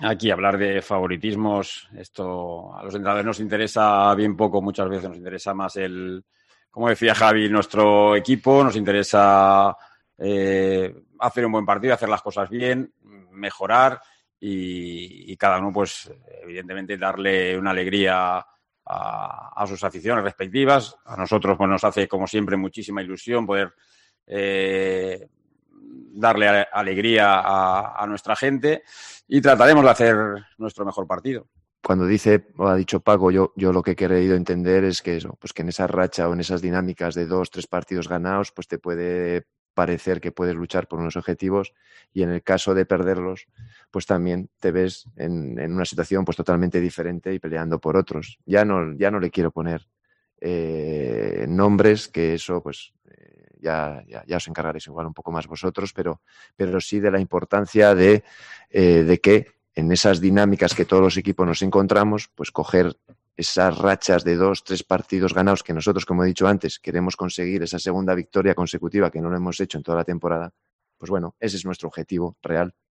Aquí hablar de favoritismos, esto a los entrenadores nos interesa bien poco, muchas veces nos interesa más como decía Javi, nuestro equipo, nos interesa hacer un buen partido, hacer las cosas bien, mejorar y cada uno, pues, evidentemente, darle una alegría a sus aficiones respectivas. A nosotros, pues, nos hace, como siempre, muchísima ilusión poder darle alegría a nuestra gente y trataremos de hacer nuestro mejor partido. Cuando dice, o ha dicho Paco, yo lo que he querido entender es que eso, pues que en esa racha o en esas dinámicas de 2, 3 partidos ganados, pues te puede parecer que puedes luchar por unos objetivos y en el caso de perderlos, pues también te ves en una situación pues totalmente diferente y peleando por otros. Ya no le quiero poner nombres, que eso pues ya os encargaréis igual un poco más vosotros, pero sí de la importancia de que en esas dinámicas que todos los equipos nos encontramos, pues coger esas rachas de 2, 3 partidos ganados que nosotros, como he dicho antes, queremos conseguir esa segunda victoria consecutiva que no lo hemos hecho en toda la temporada, pues bueno, ese es nuestro objetivo real